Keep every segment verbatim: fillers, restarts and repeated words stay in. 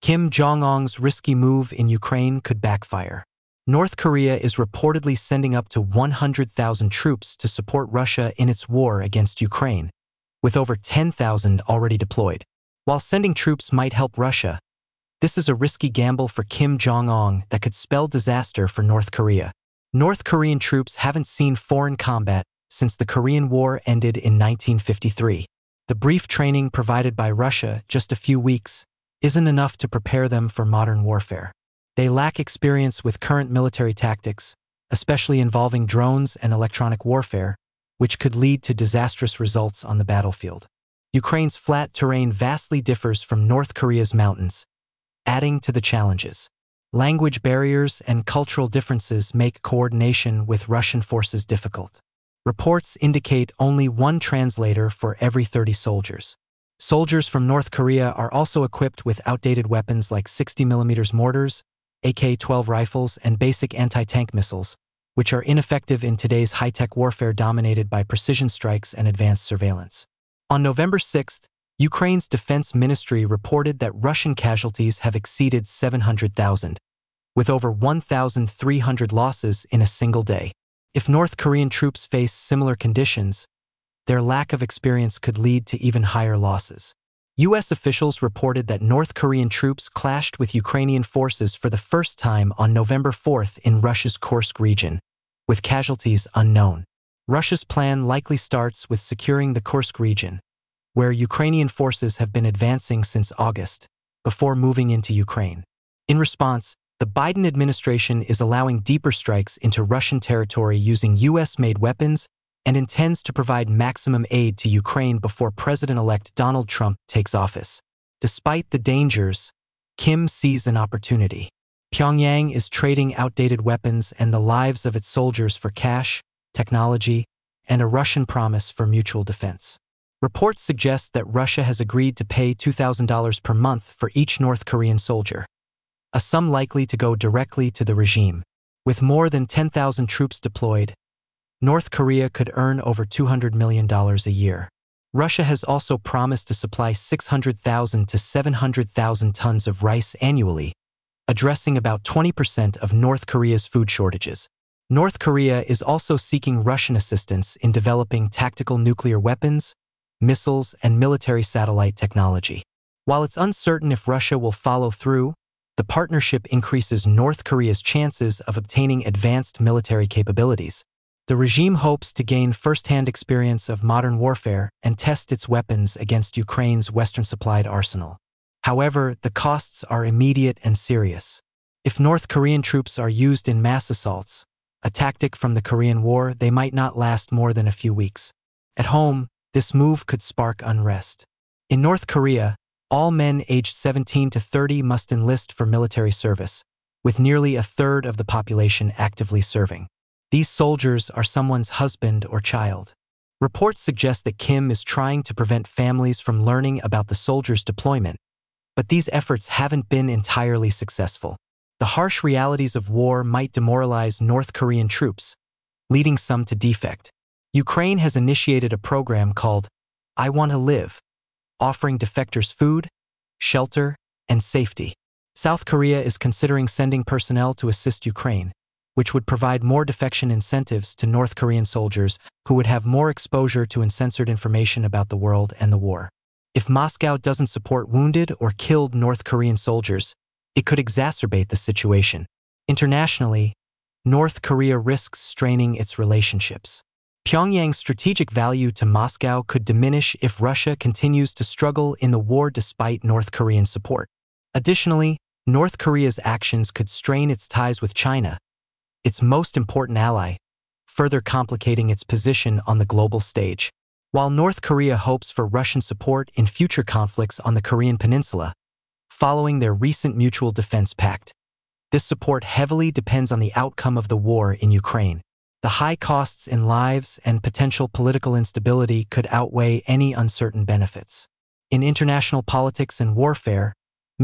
Kim Jong-un's risky move in Ukraine could backfire. North Korea is reportedly sending up to one hundred thousand troops to support Russia in its war against Ukraine, with over ten thousand already deployed. While sending troops might help Russia, this is a risky gamble for Kim Jong-un that could spell disaster for North Korea. North Korean troops haven't seen foreign combat since the Korean War ended in nineteen fifty-three. The brief training provided by Russia, just a few weeks, isn't enough to prepare them for modern warfare. They lack experience with current military tactics, especially involving drones and electronic warfare, which could lead to disastrous results on the battlefield. Ukraine's flat terrain vastly differs from North Korea's mountains, adding to the challenges. Language barriers and cultural differences make coordination with Russian forces difficult. Reports indicate only one translator for every thirty soldiers. Soldiers from North Korea are also equipped with outdated weapons like sixty millimeter mortars, A K twelve rifles, and basic anti-tank missiles, which are ineffective in today's high-tech warfare dominated by precision strikes and advanced surveillance. On November sixth, Ukraine's defense ministry reported that Russian casualties have exceeded seven hundred thousand, with over one thousand three hundred losses in a single day. If North Korean troops face similar conditions, their lack of experience could lead to even higher losses. U S officials reported that North Korean troops clashed with Ukrainian forces for the first time on November fourth in Russia's Kursk region, with casualties unknown. Russia's plan likely starts with securing the Kursk region, where Ukrainian forces have been advancing since August, before moving into Ukraine. In response, the Biden administration is allowing deeper strikes into Russian territory using U S-made weapons and intends to provide maximum aid to Ukraine before President-elect Donald Trump takes office. Despite the dangers, Kim sees an opportunity. Pyongyang is trading outdated weapons and the lives of its soldiers for cash, technology, and a Russian promise for mutual defense. Reports suggest that Russia has agreed to pay two thousand dollars per month for each North Korean soldier, a sum likely to go directly to the regime. With more than ten thousand troops deployed, North Korea could earn over two hundred million dollars a year. Russia has also promised to supply six hundred thousand to seven hundred thousand tons of rice annually, addressing about twenty percent of North Korea's food shortages. North Korea is also seeking Russian assistance in developing tactical nuclear weapons, missiles, and military satellite technology. While it's uncertain if Russia will follow through, the partnership increases North Korea's chances of obtaining advanced military capabilities. The regime hopes to gain first-hand experience of modern warfare and test its weapons against Ukraine's Western-supplied arsenal. However, the costs are immediate and serious. If North Korean troops are used in mass assaults, a tactic from the Korean War, they might not last more than a few weeks. At home, this move could spark unrest. In North Korea, all men aged seventeen to thirty must enlist for military service, with nearly a third of the population actively serving. These soldiers are someone's husband or child. Reports suggest that Kim is trying to prevent families from learning about the soldiers' deployment, but these efforts haven't been entirely successful. The harsh realities of war might demoralize North Korean troops, leading some to defect. Ukraine has initiated a program called I Want to Live, offering defectors food, shelter, and safety. South Korea is considering sending personnel to assist Ukraine, which would provide more defection incentives to North Korean soldiers who would have more exposure to uncensored information about the world and the war. If Moscow doesn't support wounded or killed North Korean soldiers, it could exacerbate the situation. Internationally, North Korea risks straining its relationships. Pyongyang's strategic value to Moscow could diminish if Russia continues to struggle in the war despite North Korean support. Additionally, North Korea's actions could strain its ties with China, its most important ally, further complicating its position on the global stage. While North Korea hopes for Russian support in future conflicts on the Korean Peninsula, following their recent mutual defense pact, this support heavily depends on the outcome of the war in Ukraine. The high costs in lives and potential political instability could outweigh any uncertain benefits. In international politics and warfare,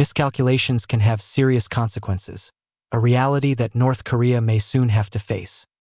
miscalculations can have serious consequences, a reality that North Korea may soon have to face.